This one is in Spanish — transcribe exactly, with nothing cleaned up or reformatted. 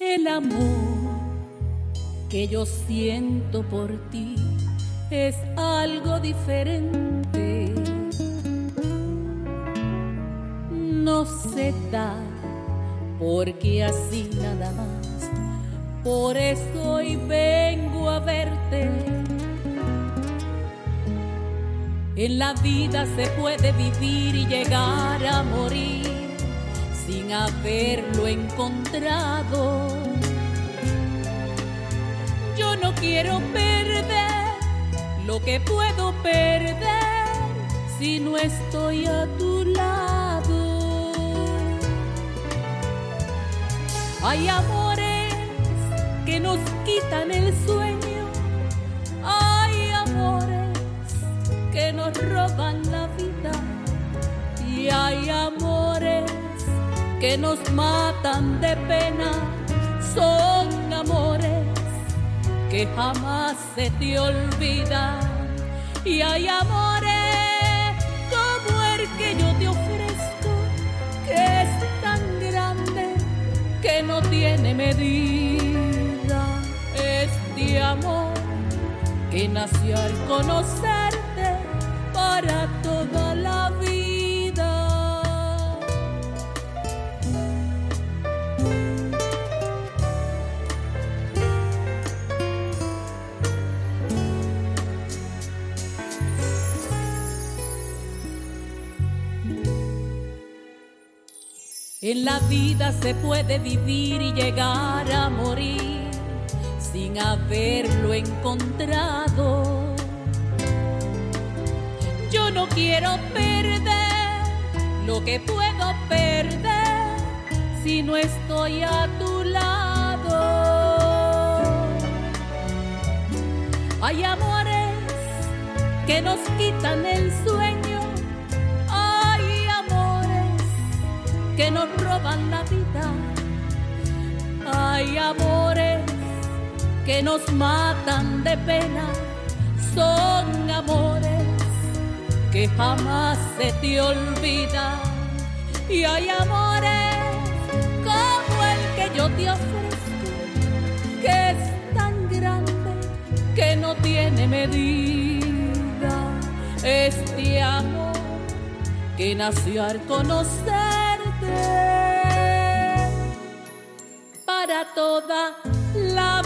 El amor que yo siento por ti es algo diferente. No se da porque así nada más. Por eso hoy vengo a verte. En la vida se puede vivir y llegar a morir sin haberlo encontrado. Yo no quiero perder lo que puedo perder si no estoy a tu lado. Hay amores que nos quitan el sueño, hay amores que nos roban la vida y hay amores que nos matan de pena. Son amores que jamás se te olvidan y hay amores como el que yo te ofrezco, que es tan grande que no tiene medida. Este amor que nació al conocerte para toda la vida. En la vida se puede vivir y llegar a morir sin haberlo encontrado. Yo no quiero perder lo que puedo perder si no estoy a tu lado. Hay amores que nos quitan el sueño, hay amores que nos roban la vida, hay amores que nos matan de pena. Son amores que jamás se te olvidan y hay amores como el que yo te ofrezco, que es tan grande que no tiene medida. Este amor que nació al conocerte para toda la